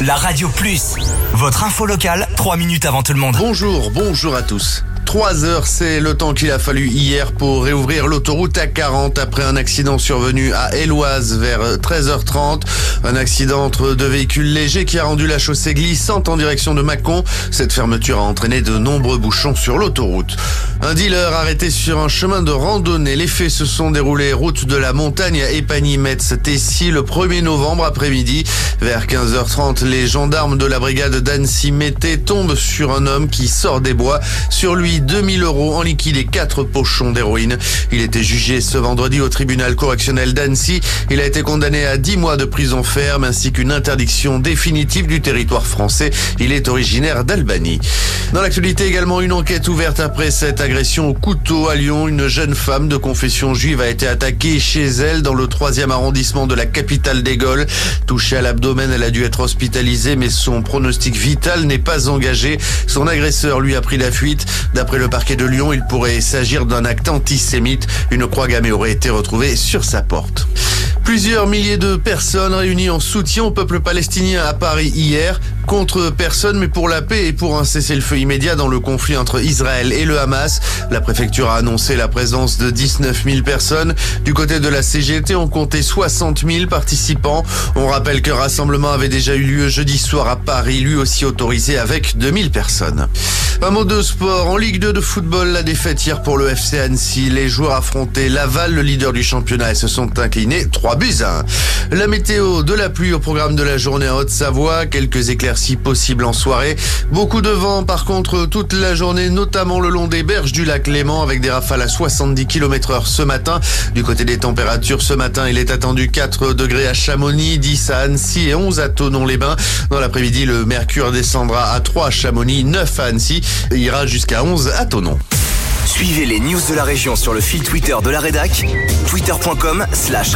la Radio Plus. Votre info locale, 3 minutes avant tout le monde. Bonjour à tous. 3 heures, c'est le temps qu'il a fallu hier pour réouvrir l'autoroute A40 après un accident survenu à Éloise vers 13h30. Un accident entre deux véhicules légers qui a rendu la chaussée glissante en direction de Mâcon. Cette fermeture a entraîné de nombreux bouchons sur l'autoroute. Un dealer arrêté sur un chemin de randonnée. Les faits se sont déroulés route de la Montagne à Épagny-Metz-Tessy le 1er novembre après-midi. Vers 15h30, les gendarmes de la brigade d'Annecy-Mété tombent sur un homme qui sort des bois. Sur lui, 2000 € en liquide et 4 pochons d'héroïne. Il était jugé ce vendredi au tribunal correctionnel d'Annecy. Il a été condamné à 10 mois de prison ferme ainsi qu'une interdiction définitive du territoire français. Il est originaire d'Albanie. Dans l'actualité également, une enquête ouverte après cette agression au couteau à Lyon. Une jeune femme de confession juive a été attaquée chez elle dans le 3e arrondissement de la capitale des Gaules. Touchée à l'abdomen, elle a dû être hospitalisée, mais son pronostic vital n'est pas engagé. Son agresseur lui a pris la fuite. D'après le parquet de Lyon, il pourrait s'agir d'un acte antisémite. Une croix gammée aurait été retrouvée sur sa porte. Plusieurs milliers de personnes réunies en soutien au peuple palestinien à Paris hier. Contre personne, mais pour la paix et pour un cessez-le-feu immédiat dans le conflit entre Israël et le Hamas. La préfecture a annoncé la présence de 19 000 personnes. Du côté de la CGT, on comptait 60 000 participants. On rappelle qu'un rassemblement avait déjà eu lieu jeudi soir à Paris, lui aussi autorisé avec 2000 personnes. Un mot de sport. En Ligue 2 de football, la défaite hier pour le FC Annecy. Les joueurs affrontaient Laval, le leader du championnat, et se sont inclinés 3-1. La météo, de la pluie au programme de la journée en Haute-Savoie. Quelques éclaircies possibles en soirée. Beaucoup de vent par contre toute la journée, notamment le long des berges du lac Léman avec des rafales à 70 km/h ce matin. Du côté des températures, ce matin, il est attendu 4 degrés à Chamonix, 10 à Annecy et 11 à Thonon-les-Bains. Dans l'après-midi, le mercure descendra à 3 à Chamonix, 9 à Annecy et ira jusqu'à 11 à Thonon. Suivez les news de la région sur le fil Twitter de la rédac, twitter.com/